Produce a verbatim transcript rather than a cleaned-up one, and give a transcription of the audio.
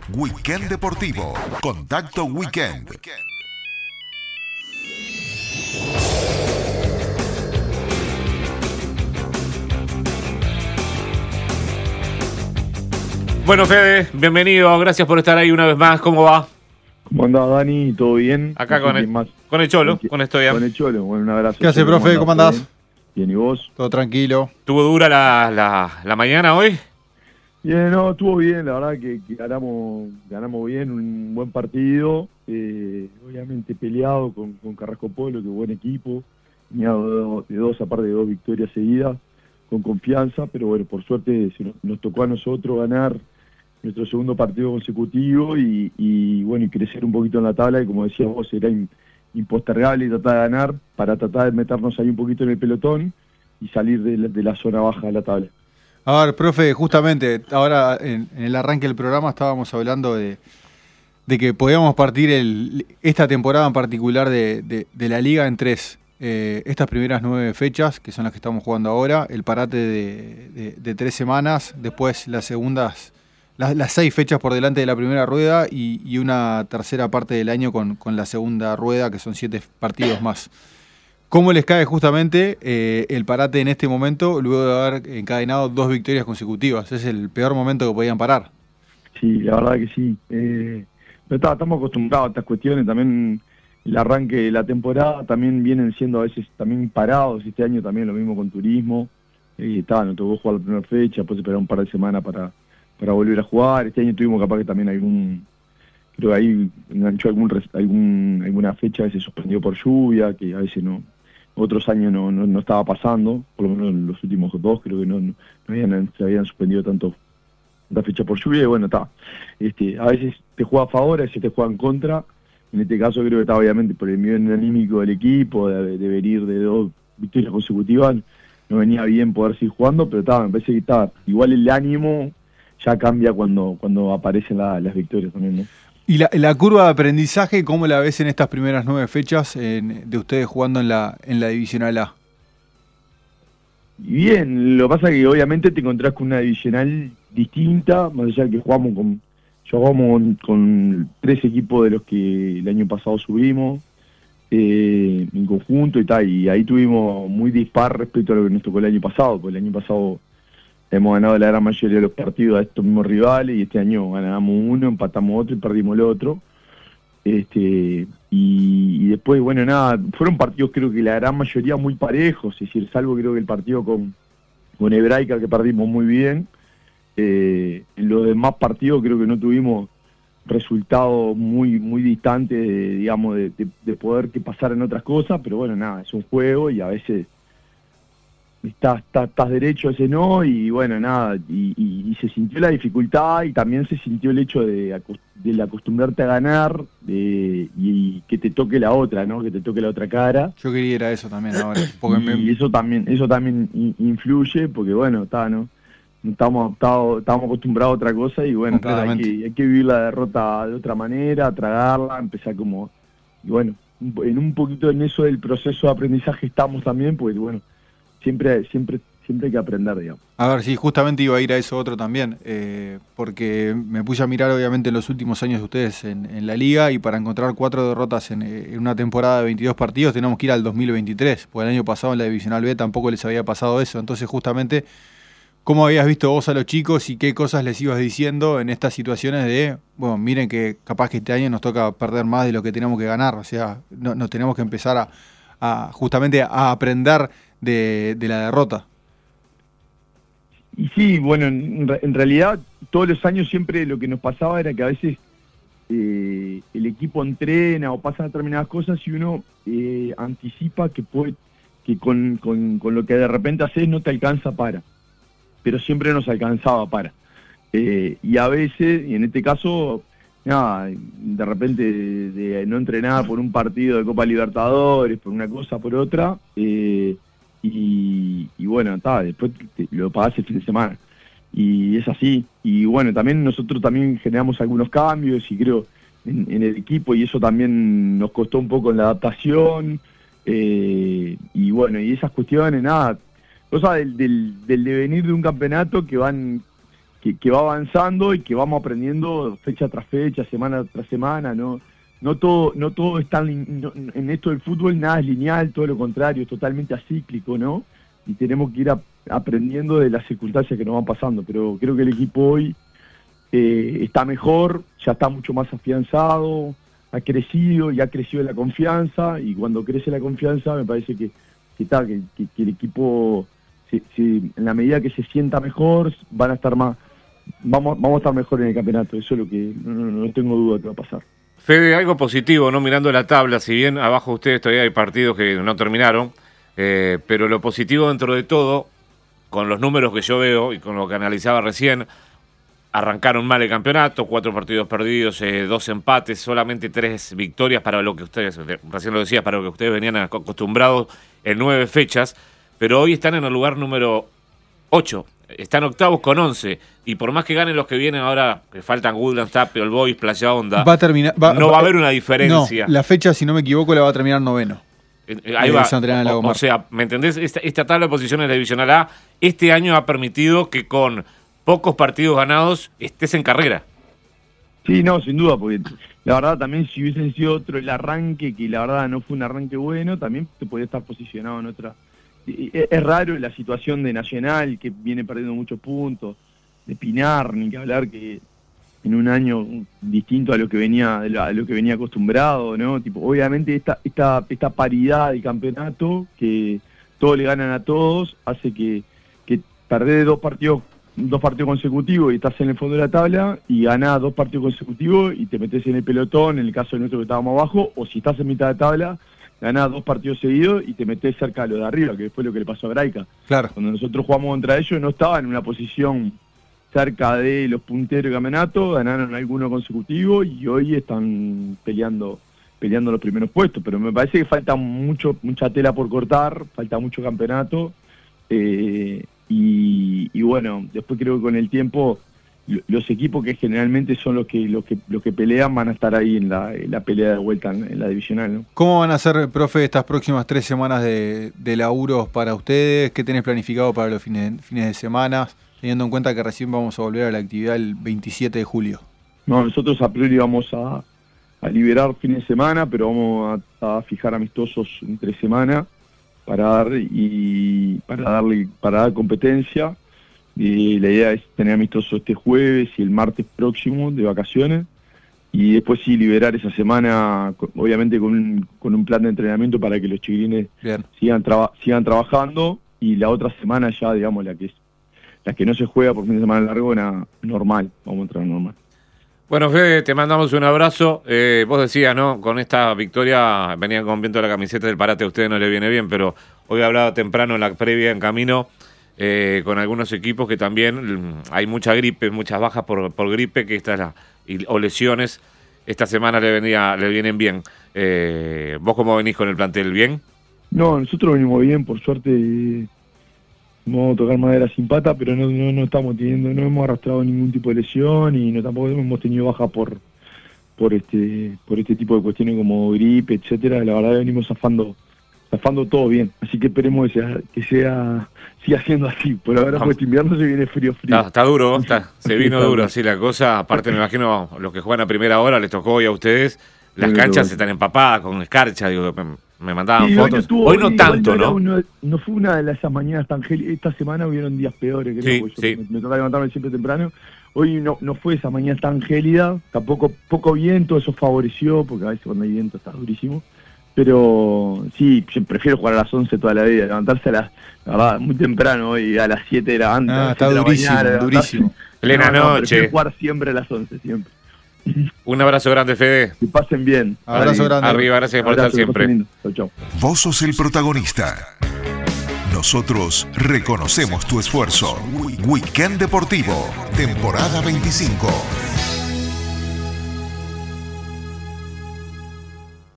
Weekend Deportivo. Contacto Weekend. Bueno, Fede, bienvenido, gracias por estar ahí una vez más. ¿Cómo va? ¿Cómo andás, Dani? ¿Todo bien? Acá No con sé el, quién más. con el Cholo, ¿Quién? con Estoy. Con el Cholo, bueno, un abrazo. ¿Qué hace, profe? ¿Cómo andás? Bien. Bien, ¿y vos? Todo tranquilo. ¿Tuvo dura la, la, la mañana hoy? Bien, no, estuvo bien, la verdad que, que ganamos, ganamos bien, un buen partido, eh, obviamente peleado con, con Carrasco Polo, que buen equipo, venía de, de dos, aparte de dos victorias seguidas, con confianza, pero bueno, por suerte se nos, nos tocó a nosotros ganar nuestro segundo partido consecutivo y, y bueno, y crecer un poquito en la tabla, y como decías vos, era in, impostergable tratar de ganar para tratar de meternos ahí un poquito en el pelotón y salir de la, de la zona baja de la tabla. A ver, profe, justamente ahora en, en el arranque del programa estábamos hablando de, de que podíamos partir el, esta temporada en particular de, de, de la liga en tres. Eh, estas primeras nueve fechas, que son las que estamos jugando ahora, el parate de, de, de tres semanas, después las segundas, las, las seis fechas por delante de la primera rueda y, y una tercera parte del año con, con la segunda rueda, que son siete partidos más. ¿Cómo les cae justamente eh, el parate en este momento, luego de haber encadenado dos victorias consecutivas? Es el peor momento que podían parar. Sí, la verdad que sí. Eh, pero está, estamos acostumbrados a estas cuestiones, también el arranque de la temporada también vienen siendo a veces también parados, este año también lo mismo con turismo, eh, está, nos tocó jugar la primera fecha, después esperar un par de semanas para, para volver a jugar, este año tuvimos capaz que también algún, creo que ahí enganchó algún, algún alguna fecha que se suspendió por lluvia, que a veces no, otros años no, no, no estaba pasando, por lo menos en los últimos dos creo que no, no, no habían, se habían suspendido tanto la fecha por lluvia, y bueno, está, este, a veces te juega a favor, a veces te juega en contra. En este caso creo que está obviamente por el nivel anímico del equipo, de, de venir de dos victorias consecutivas, no venía bien poder seguir jugando, pero estaba, me parece que está, igual el ánimo ya cambia cuando, cuando aparecen la, las victorias también, ¿no? ¿Y la, la curva de aprendizaje, cómo la ves en estas primeras nueve fechas en, de ustedes jugando en la, en la Divisional A? Bien, lo que pasa es que obviamente te encontrás con una divisional distinta, más allá de que jugamos con... Jugamos con, con tres equipos de los que el año pasado subimos eh, en conjunto y tal, y ahí tuvimos muy dispar respecto a lo que nos tocó el año pasado, porque el año pasado hemos ganado la gran mayoría de los partidos a estos mismos rivales y este año ganamos uno, empatamos otro y perdimos el otro. Este, y, y después, bueno, nada, fueron partidos creo que la gran mayoría muy parejos, es decir, salvo creo que el partido con, con Hebraica que perdimos muy bien. Eh, en los demás partidos creo que no tuvimos resultados muy muy distantes, de, digamos, de, de, de poder que pasar en otras cosas, pero bueno, nada, es un juego y a veces estás, estás, estás derecho, a veces no, y bueno, nada, y, y, y se sintió la dificultad y también se sintió el hecho de, de acostumbrarte a ganar de, y que te toque la otra, ¿no? Que te toque la otra cara. Yo quería ir a eso también ahora. Y me... eso también, eso también influye, porque bueno, está, ¿no? Estamos, estamos, estamos acostumbrados a otra cosa y bueno, hay que, hay que vivir la derrota de otra manera, tragarla, empezar como... Y bueno, en un poquito en eso del proceso de aprendizaje estamos también, porque bueno, siempre siempre siempre hay que aprender, digamos. A ver, sí, justamente iba a ir a eso otro también, eh, porque me puse a mirar obviamente los últimos años de ustedes en, en la liga y para encontrar cuatro derrotas en, en una temporada de veintidós partidos tenemos que ir al dos mil veintitrés, porque el año pasado en la Divisional B tampoco les había pasado eso, entonces justamente... ¿Cómo habías visto vos a los chicos y qué cosas les ibas diciendo en estas situaciones de, bueno, miren que capaz que este año nos toca perder más de lo que tenemos que ganar? O sea, no, nos tenemos que empezar a, a justamente a aprender de, de la derrota. Y sí, bueno, en, en realidad todos los años siempre lo que nos pasaba era que a veces eh, el equipo entrena o pasan determinadas cosas y uno eh, anticipa que puede que con, con, con lo que de repente haces no te alcanza para. Pero siempre nos alcanzaba para. Eh, y a veces, y en este caso, nada, de repente de, de no entrenar por un partido de Copa Libertadores, por una cosa, por otra, eh, y, y bueno, ta, después te, lo pagás el fin de semana. Y es así. Y bueno, también nosotros también generamos algunos cambios, y creo, en, en el equipo, y eso también nos costó un poco en la adaptación, eh, y bueno, y esas cuestiones, nada, cosas del, del, del devenir de un campeonato que van que, que va avanzando y que vamos aprendiendo fecha tras fecha, semana tras semana, ¿no? No todo, no todo es tan, no, en esto del fútbol nada es lineal, todo lo contrario, es totalmente acíclico, ¿no? Y tenemos que ir a, aprendiendo de las circunstancias que nos van pasando, pero creo que el equipo hoy eh, está mejor, ya está mucho más afianzado, ha crecido y ha crecido la confianza, y cuando crece la confianza me parece que, que, está, que, que, que el equipo, se, se, en la medida que se sienta mejor, van a estar más, vamos, vamos a estar mejor en el campeonato, eso es lo que no, no, no tengo duda que va a pasar. Fede, algo positivo, ¿no? Mirando la tabla, si bien abajo ustedes todavía hay partidos que no terminaron, eh, pero lo positivo dentro de todo, con los números que yo veo y con lo que analizaba recién, arrancaron mal el campeonato, cuatro partidos perdidos, eh, dos empates, solamente tres victorias para lo que ustedes, recién lo decías, para lo que ustedes venían acostumbrados en nueve fechas, pero hoy están en el lugar número ocho. Están octavos con once, y por más que ganen los que vienen ahora, que faltan Woodlands, Tapio, El Boys, Playa Honda, va a terminar, va, no va, va a haber una diferencia. No, la fecha, si no me equivoco, la va a terminar noveno. Eh, Ahí va. O, o sea, ¿me entendés? Esta, esta tabla de posiciones de la Divisional A este año ha permitido que con pocos partidos ganados estés en carrera. Sí, no, sin duda, porque la verdad también si hubiesen sido otro el arranque, que la verdad no fue un arranque bueno, también te podía estar posicionado en otra. Es raro la situación de Nacional, que viene perdiendo muchos puntos, de Pinar, ni que hablar, que en un año distinto a lo que venía a lo que venía acostumbrado, ¿no? Tipo, obviamente esta esta esta paridad de campeonato, que todos le ganan a todos, hace que, que perdés dos partidos dos partidos consecutivos y estás en el fondo de la tabla, y ganás dos partidos consecutivos y te metes en el pelotón, en el caso de nuestro que estábamos abajo, o si estás en mitad de tabla, ganás dos partidos seguidos y te metés cerca de lo de arriba, que fue lo que le pasó a Graica. Claro. Cuando nosotros jugamos contra ellos no estaban en una posición cerca de los punteros del campeonato, ganaron alguno consecutivo y hoy están peleando peleando los primeros puestos, pero me parece que falta mucho mucha tela por cortar, falta mucho campeonato, eh, y, y bueno, después creo que con el tiempo los equipos que generalmente son los que los que los que pelean van a estar ahí en la, en la pelea de vuelta en, en la divisional, ¿no? ¿Cómo van a ser, profe, estas próximas tres semanas de, de laburos para ustedes? ¿Qué tenés planificado para los fines, fines de semana, teniendo en cuenta que recién vamos a volver a la actividad el veintisiete de julio? No, nosotros a priori vamos a, a liberar fines de semana, pero vamos a, a fijar amistosos entre semana para dar y para darle para dar competencia. Y la idea es tener amistoso este jueves y el martes próximo de vacaciones, y después sí liberar esa semana, obviamente con un, con un plan de entrenamiento para que los chiquilines sigan traba, sigan trabajando, y la otra semana ya, digamos, la que es la que no se juega por fin de semana largo, una normal, vamos a entrar normal. Bueno, Fede, te mandamos un abrazo. Eh, vos decías, ¿no? Con esta victoria venían con viento la camiseta del Parate, a ustedes no le viene bien, pero hoy hablaba temprano en la previa en camino, Eh, con algunos equipos que también hay mucha gripe, muchas bajas por, por gripe, que esta es la, y, o lesiones, esta semana le venía, le vienen bien. Eh, ¿Vos cómo venís con el plantel? ¿Bien? No, nosotros venimos bien, por suerte no vamos a tocar madera sin pata, pero no, no, no estamos teniendo, no hemos arrastrado ningún tipo de lesión, y no tampoco hemos tenido baja por por este por este tipo de cuestiones como gripe, etcétera. La verdad venimos zafando zafando todo bien, así que esperemos que sea, que sea siga siendo así. Por ahora, pues este invierno se viene frío, frío. Está, está duro, está, se vino duro así la cosa. Aparte me imagino los que juegan a primera hora, les tocó hoy a ustedes, las canchas están empapadas con escarcha, digo, me, me mandaban sí, fotos. Hoy, no, tuvo, hoy no hoy tanto, ¿no? Uno, no fue una de esas mañanas tan gélidas. Esta semana hubieron días peores, creo, sí, sí. Me, me toca levantarme siempre temprano. Hoy no, no fue esa mañana tan gélida, tampoco poco viento, eso favoreció, porque a veces cuando hay viento está durísimo. Pero sí, yo prefiero jugar a las once toda la vida, levantarse a las, la verdad, muy temprano hoy, a las siete de la antes. Ah, está durísimo, mañana, durísimo. Plena no, no, noche. Prefiero jugar siempre a las once, siempre. Un abrazo grande, Fede. Que pasen bien. Abrazo grande. Arriba, gracias por estar siempre. Chau, chau. Vos sos el protagonista. Nosotros reconocemos tu esfuerzo. Weekend Deportivo, temporada veinticinco.